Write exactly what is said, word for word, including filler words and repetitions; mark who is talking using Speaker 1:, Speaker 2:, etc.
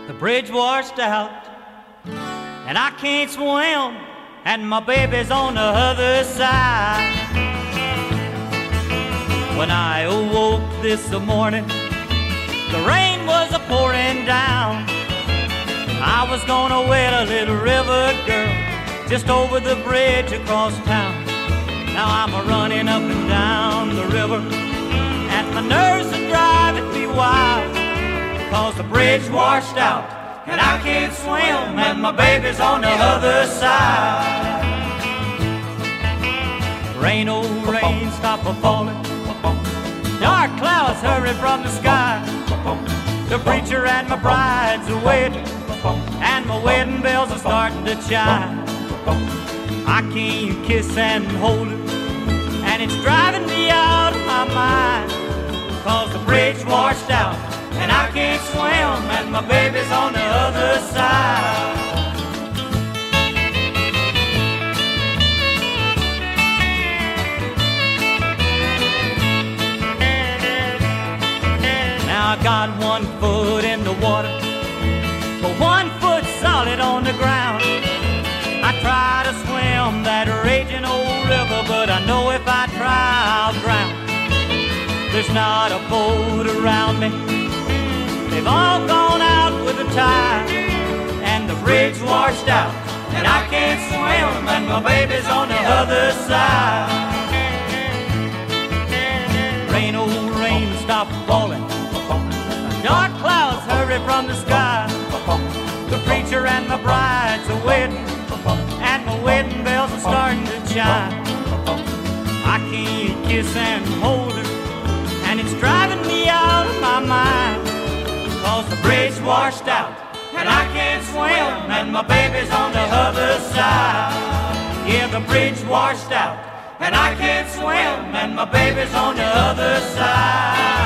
Speaker 1: The bridge washed out, and I can't swim, and my baby's on the other side. When I awoke this morning, the rain was a-pouring down. I was gonna wed a little river girl just over the bridge across town. Now I'm a-running up and down the river, and my nerves are driving me wild, 'cause the bridge washed out, and I can't swim, and my baby's on the other side. Rain, oh rain, stop a-falling. Dark clouds hurry from the sky. The preacher and my bride's a wedding, and my wedding bells are starting to chime. I can't kiss and hold her, and it's driving me out of my mind, 'cause the bridge washed out, and I can't swim, and my baby's on the other side. Now I got one foot in the water, but one foot solid on the ground. I try to swim that raging old river, but I know if I try I'll drown. There's not a boat around me, they've all gone out with the tide, and the bridge washed out, and I can't swim, and my baby's on the other side. Rain, oh rain, stop falling. Dark clouds hurry from the sky. The preacher and my bride's a wedding, and my wedding bells are starting to chime. I can't kiss and hold her, and it's driving me out of my mind, 'cause the bridge washed out, and I can't swim, and my baby's on the other side. Yeah, the bridge washed out, and I can't swim, and my baby's on the other side.